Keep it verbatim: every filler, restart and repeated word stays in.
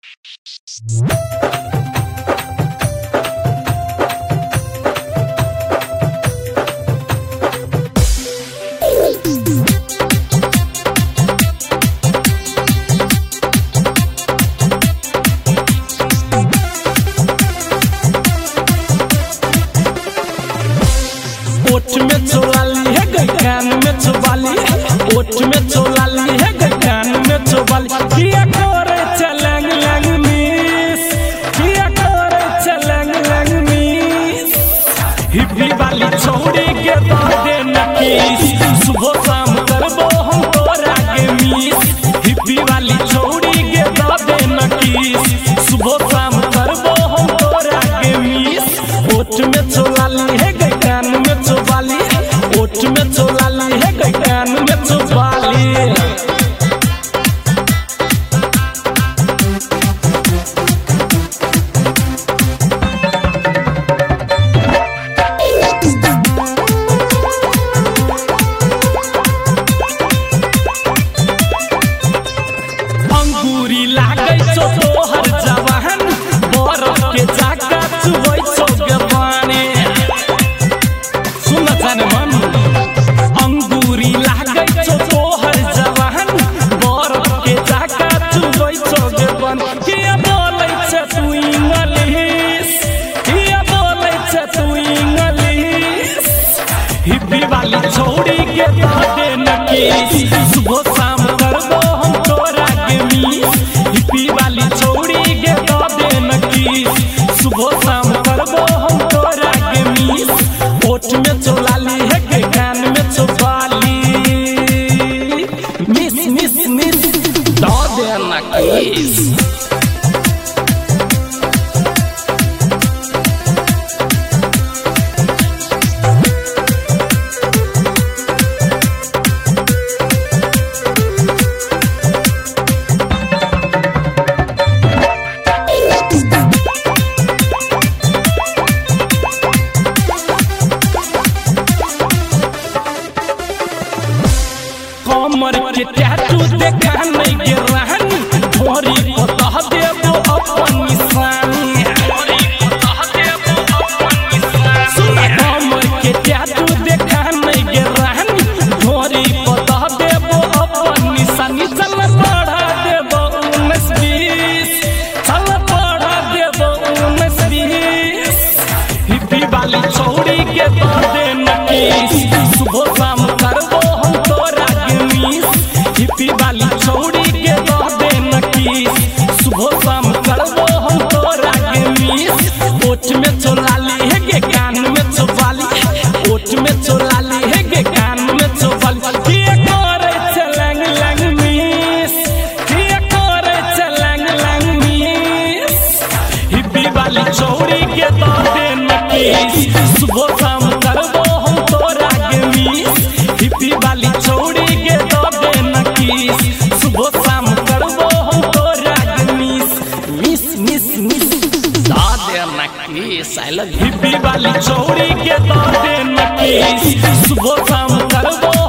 ओठ में चोलाली है गई कान में चोबाली, ओठ में चोलाली है गई कान में चोबाली। किया करे चलंग लंग मिस, किया करे चलंग लंग मिस। हिप्पी वाली छोड़ी के दे नकीस, सुबह शाम करबो हम तोरा के मिस। हिप्पी वाली छोड़ी के दे नकीस, सुबह शाम करबो हम तोरा के मिस। ओठ में चोलाली है गई कान में चोबाली, ओठ में चोलाली है गई कान में चोबाली। अंगूरी लागै छो तोहर जवान, बरफ के जाका चुबै छो गवाने। सुन जाने मन अंगूरी लागै छो तोहर जवान, बरफ के जाका चुबै छो गवान। किया बोलै छ तू इंग्लिश, किया बोलै छ तू इंग्लिश। हिप्पी वाली छोड़ी के दे नकीस, सुबह शाम करबो हम तोरा के मिस। हिप्पी वाली छोड़ी के दे नकीस, सुबह शाम करबो हम तोरा के मिस। ओठ में चोलाली है के कान में चोबाली, मिस मिस मिस दे नकीस। कमर के टैटू देखा नहीं के रहनी, भोरी को दह देबो अपन निशानी। सुन कमर के टैटू देखा नहीं के रहनी, भोरी को दह देबो अपन निशानी। चल बढ़ा देबो उन्नीस बीस, चल बढ़ा देबो उन्नीस बीस। हिप्पी वाली छोड़ी के दे नकीस, सुबह शाम करबो हम तोरा के मिस। हिप्पी वाली छोड़ी के दे नकीस, सुबह शाम करबो हम तोरा के मिस। ओठ में चोलाली है के कान में चोबाली, ओठ में चोलाली है के कान में चोबाली। किया करे चलंग लंग मिस, किया करे चलंग लंग मिस। हिप्पी वाली छोड़ी के दे नकीस, सुबह शाम करबो हम तोरा के मिस। हिप्पी वाली छोड़ी के दे नकीस, सुबह शाम करबो हम तोरा के मिस। मिस मिस मिस दे नकीस। आई लव हिप्पी वाली छोड़ी के दे नकीस, सुबह शाम करबो